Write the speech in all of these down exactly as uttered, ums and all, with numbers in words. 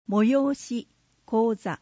催し講座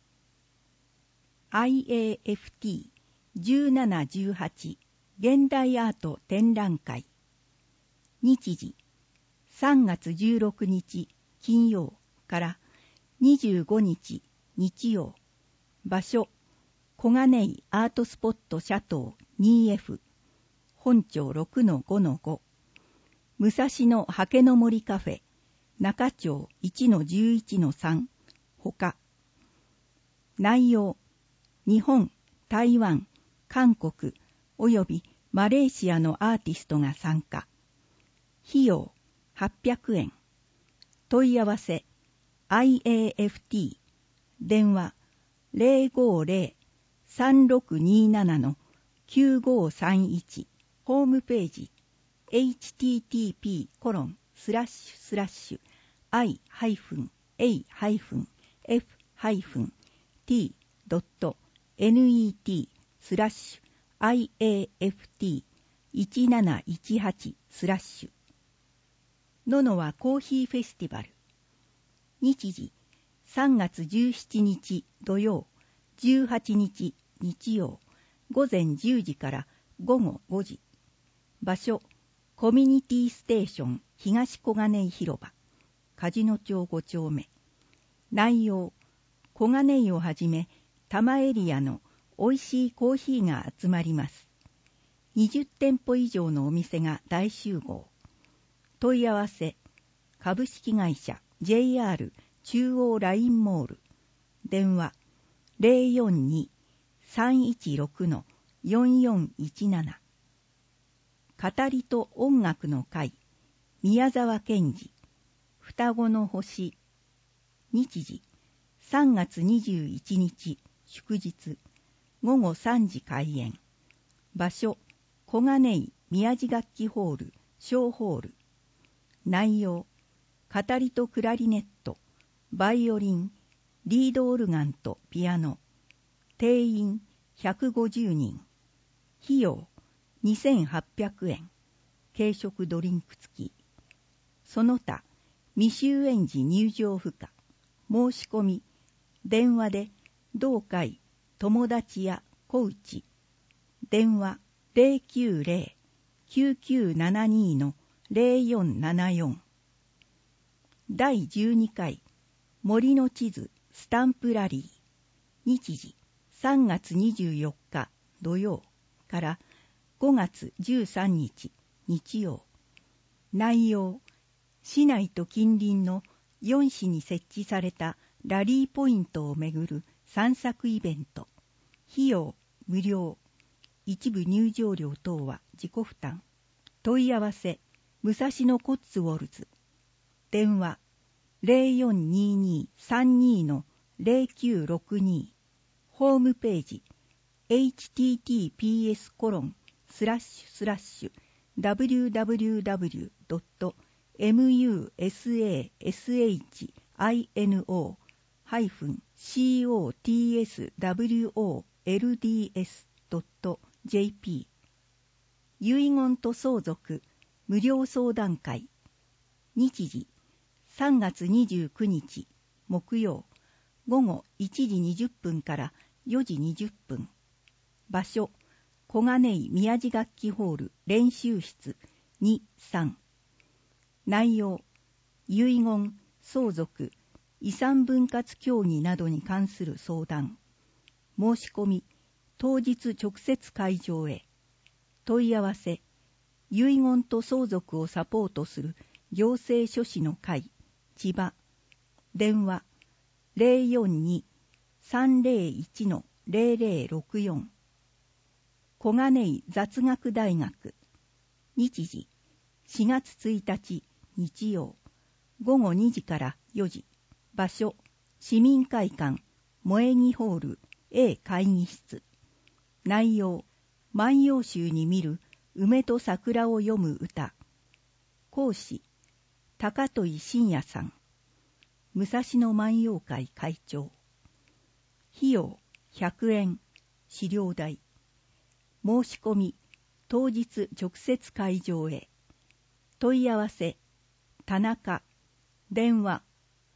アイエーエフティーじゅうななじゅうはち 現代アート展覧会。日時さんがつじゅうろくにち金曜からにじゅうごにち日曜。場所小金井アートスポットシャトー にエフ 本町 ろくのごのご 武蔵野ハケの森カフェ中町 いちのじゅういちのさん ほか。内容日本、台湾、韓国およびマレーシアのアーティストが参加。費用はっぴゃくえん。問い合わせ アイエーエフティー 電話 ゼロごゼロ さんろくになな きゅうごさんいち ホームページ エイチティーティーピーコロンスラッシュスラッシュアイエーエフティードットネット スラッシュ アイエーエフティーいちなないちはち スラッシュののはコーヒーフェスティバル。日時さんがつじゅうしちにち土曜、じゅうはちにち日曜、午前じゅうじから午後ごじ。場所コミュニティステーション東小金井広場梶野町ごちょうめ。内容小金井をはじめ多摩エリアのおいしいコーヒーが集まります。にじゅってんぽ以上のお店が大集合。問い合わせ株式会社 ジェイアール 中央ラインモール。電話 ゼロよんに さんいちろく よんよんいちなな。語りと音楽の会宮沢賢治双子の星。日時さんがつにじゅういちにち祝日ごごさんじ開演。場所小金井宮地楽器ホール小ホール。内容語りとクラリネットバイオリンリードオルガンとピアノ。定員ひゃくごじゅうにん。費用にせんはっぴゃくえん。軽食ドリンク付き。その他未就園児入場不可。申し込み電話で同会友達や小内。電話 ゼロきゅうゼロ きゅうきゅうななに ゼロよんななよん。だいじゅうにかい森の地図スタンプラリー。日時さんがつにじゅうよっか土曜からごがつじゅうさんにち日曜。内容市内と近隣のよんしに設置されたラリーポイントをめぐる散策イベント。費用無料。一部入場料等は自己負担。問い合わせ武蔵野コッツウォルズ。電話 ゼロよんにに さんに ゼロきゅうろくに。ホームページ エイチティーティーピーエスコロンスラッシュスラッシュダブリューダブリューダブリュードットムユーエスエーエスエイチアイエヌオーハイフンシーオーティーエスダブリューオーエルディーエスドットジェーピー。遺言と相続無料相談会。日時さんがつにじゅうくにち木曜午後いちじにじゅっぷんからよじにじゅっぷん。場所小金井宮地楽器ホール練習室にさん。内容遺言相続遺産分割協議などに関する相談。申し込み当日直接会場へ。問い合わせ遺言と相続をサポートする行政書士の会千葉。電話 ゼロよんに さんゼロいち ゼロゼロろくよん。小金井雑学大学。日時しがつついたち日曜ごごにじからよじ。場所市民会館萌木ホール A 会議室。内容万葉集に見る梅と桜を読む歌。講師高戸信也さん。武蔵野万葉会会長。費用ひゃくえん。資料代。申し込み当日直接会場へ。問い合わせ田中。電話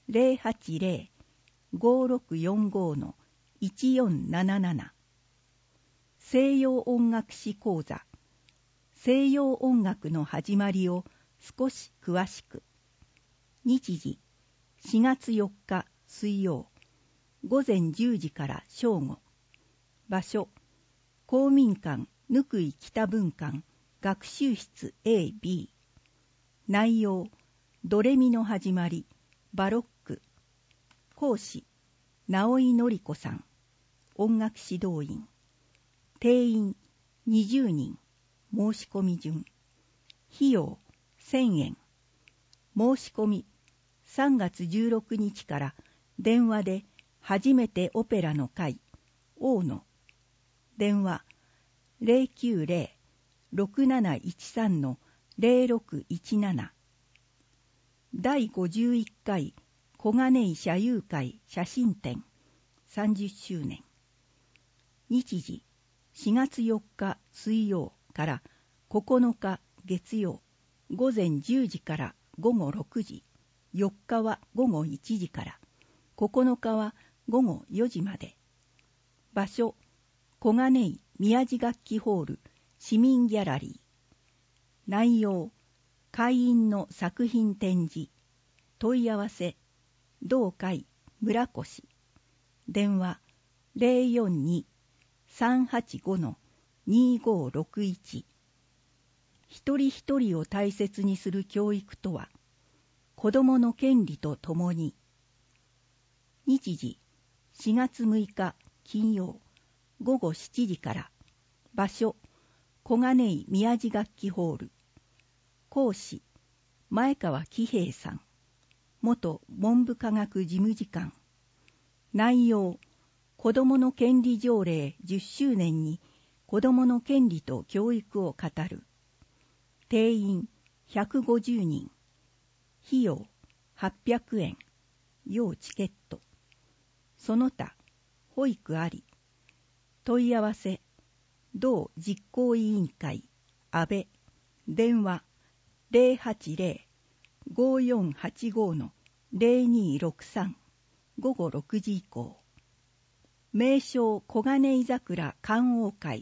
ゼロはちゼロ ごろくよんご のいちよんなななな。西洋音楽史講座。西洋音楽の始まりを少し詳しく。日時しがつよっか水曜、午前じゅうじから正午。場所公民館ぬくい北文館学習室 エービー。 内容ドレミの始まりバロック。講師直井典子さん、音楽指導員。定員にじゅうにん。申し込み順。費用せんえん。申し込みさんがつじゅうろくにちから電話で初めてオペラの会大野。電話 ゼロきゅうゼロ ろくなないちさん ゼロろくいちなな。だいごじゅういっかい小金井社友会写真展さんじゅっしゅうねん。日時しがつよっか水曜からここのか月曜、午前じゅうじからごごろくじ。よっかはごごいちじから、ここのかはごごよじまで。場所小金井宮地楽器ホール市民ギャラリー。内容会員の作品展示。問い合わせ同会村越。電話 ゼロよんに さんはちご にごろくいち。一人一人を大切にする教育とは、子どもの権利とともに。日時しがつむいか金曜、ごごしちじから。場所小金井宮地楽器ホール。講師前川喜平さん、元文部科学事務次官。内容子どもの権利条例じゅっしゅうねんに子どもの権利と教育を語る。定員ひゃくごじゅうにん。費用はっぴゃくえん。要チケット。その他保育あり。問い合わせ同実行委員会安倍。電話ゼロはちゼロ ごよんはちご ゼロにろくさん。ごごろくじ以降。名称小金井桜観桜会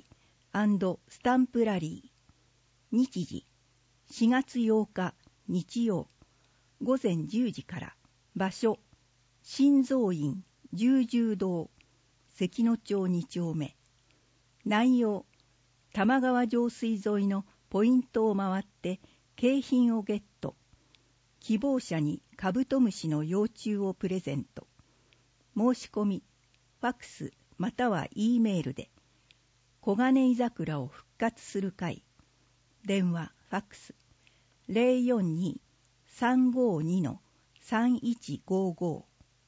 &スタンプラリー。日時しがつようか日曜、午前じゅうじから。場所新蔵院十十堂関野町にちょうめ。内容玉川上水沿いのポイントを回って景品をゲット。希望者にカブトムシの幼虫をプレゼント。申し込みファクスまたは E メールで。小金井桜を復活する会。電話ファクスゼロよんに さんごに さんいちごご。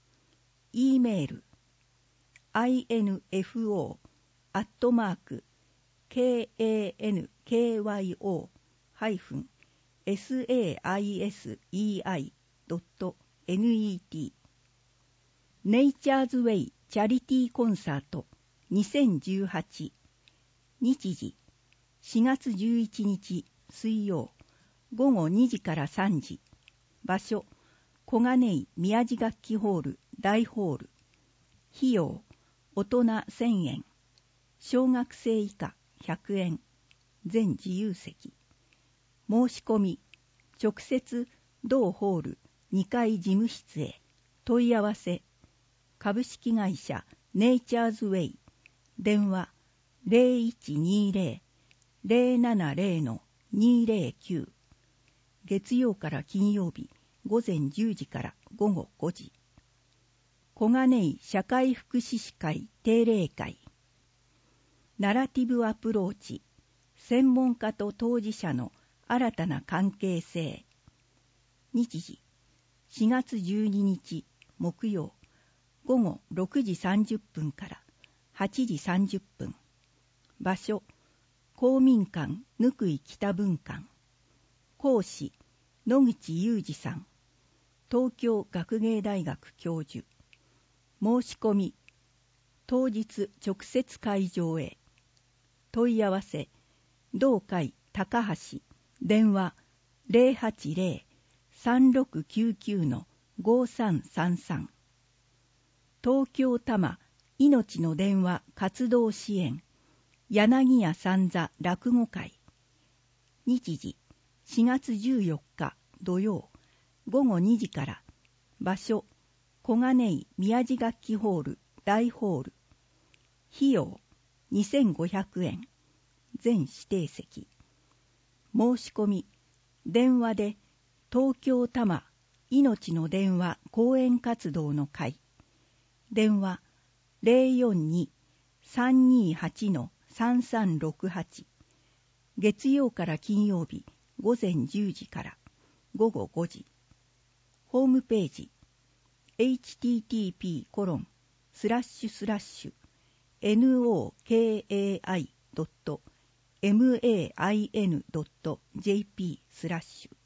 E メール アイエヌエフオー アットマーク ケーエーエヌケーワイオー ハイフン エスエーアイエスイーアイ ドット ネット。 ネイチャーズウェイチャリティーコンサートにせんじゅうはち。日時しがつじゅういちにち水曜、ごごにじからさんじ。場所小金井宮地楽器ホール大ホール。費用大人せんえん。小学生以下ひゃくえん。全自由席。申し込み直接同ホールにかい事務室へ。問い合わせ株式会社ネイチャーズウェイ。電話ゼロいちにゼロ ゼロななゼロ にゼロきゅう。月曜から金曜日午前じゅうじからごごごじ。小金井社会福祉士会定例会。ナラティブアプローチ、専門家と当事者の新たな関係性。日時しがつじゅうににち木曜、ごごろくじさんじゅっぷんからはちじさんじゅっぷん。場所公民館ぬくい北文館。講師野口裕二さん、東京学芸大学教授。申し込み当日直接会場へ。問い合わせ同会高橋。電話ゼロはちゼロ さんろくきゅうきゅう ゼごさんさんさん。東京多摩いのちの電話活動支援柳家三座落語会。日時しがつじゅうよっか土曜ごごにじから。場所小金井宮地楽器ホール大ホール。費用にせんごひゃくえん。全指定席。申し込み電話で東京多摩いのちの電話講演活動の会。電話 ゼロよんに さんにはち さんさんろくはち。月曜から金曜日ごぜんじゅうじからごごごじ。ホームページ エイチティーティーピーコロンスラッシュスラッシュエヌオーケーエーアイドットマインドットジェーピースラッシュ